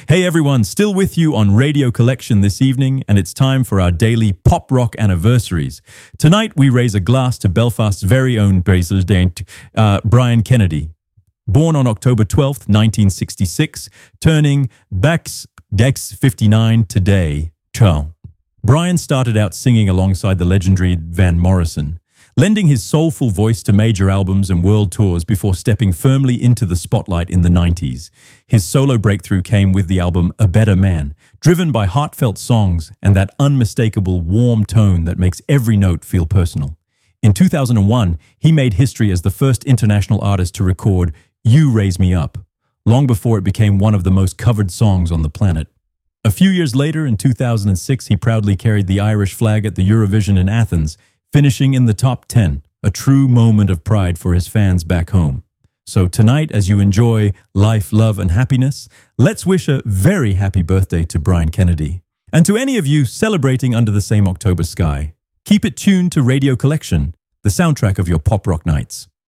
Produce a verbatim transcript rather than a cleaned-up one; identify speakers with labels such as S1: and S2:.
S1: Hey everyone, still with you on Radio Collection this evening, and it's time for our daily pop rock anniversaries. Tonight we raise a glass to Belfast's very own president, uh, Brian Kennedy. Born on October twelfth, nineteen sixty-six, turning Bex Dex fifty-nine today. Ciao. Brian started out singing alongside the legendary Van Morrison, lending his soulful voice to major albums and world tours before stepping firmly into the spotlight in the nineties. His solo breakthrough came with the album A Better Man, driven by heartfelt songs and that unmistakable warm tone that makes every note feel personal. In two thousand one, he made history as the first international artist to record You Raise Me Up, long before it became one of the most covered songs on the planet. A few years later, in two thousand six, he proudly carried the Irish flag at the Eurovision in Athens, finishing in the top ten, a true moment of pride for his fans back home. So tonight, as you enjoy life, love, and happiness, let's wish a very happy birthday to Brian Kennedy. And to any of you celebrating under the same October sky, keep it tuned to Radio Collection, the soundtrack of your pop rock nights.